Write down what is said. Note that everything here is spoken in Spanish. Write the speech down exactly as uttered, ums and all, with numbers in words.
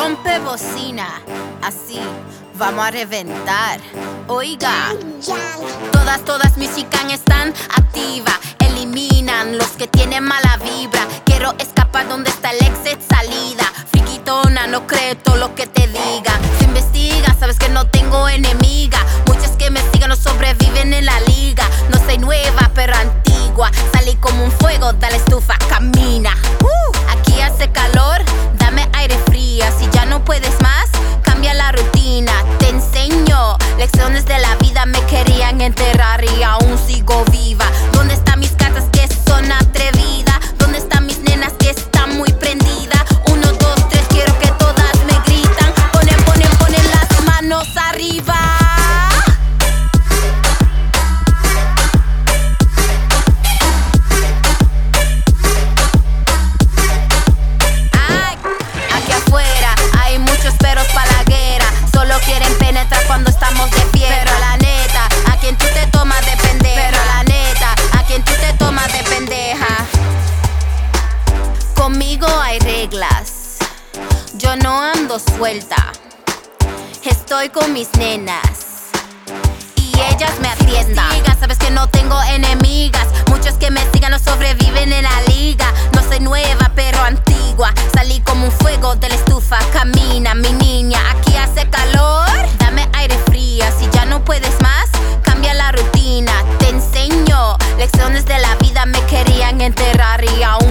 rompe bocina, así vamos a reventar. Oiga, todas, todas mis chicas están activas. Eliminan los que tienen mala vibra. Quiero escapar donde está el exit salida. Friquitona, no creo todo lo que te diga. Se investiga, sabes que no tengo enemiga. Muchas que me sigan no sobreviven en la liga. No soy nueva, pero antigua. Salí como un fuego, dale estufa, camina. uh, Aquí hace calor, dame aire frío. Si ya no puedes más, cambia la rutina. Te enseño lecciones de la vida. Me querían enterrar y aún sigo viva. ¿Dónde están mis gatas que son atrevidas? ¿Dónde están mis nenas que están muy prendidas? Uno, dos, tres, quiero que todas me gritan. Ponen, ponen, ponen las manos arriba. Quieren penetrar cuando estamos de pie. Pero la neta, a quien tú te tomas de pendeja. Pero la neta, a quien tú te tomas de pendeja. Conmigo hay reglas. Yo no ando suelta. Estoy con mis nenas y ellas me atiendan. Sabes que no tengo enemigas. Muchos que me sigan no sobreviven en la liga. No soy nueva, pero antigua. Salí como un fuego de la estufa. Camina, mi niña, aquí hace calor. Dame aire frío, si ya no puedes más, cambia la rutina. Te enseño lecciones de la vida. Me querían enterrar y aún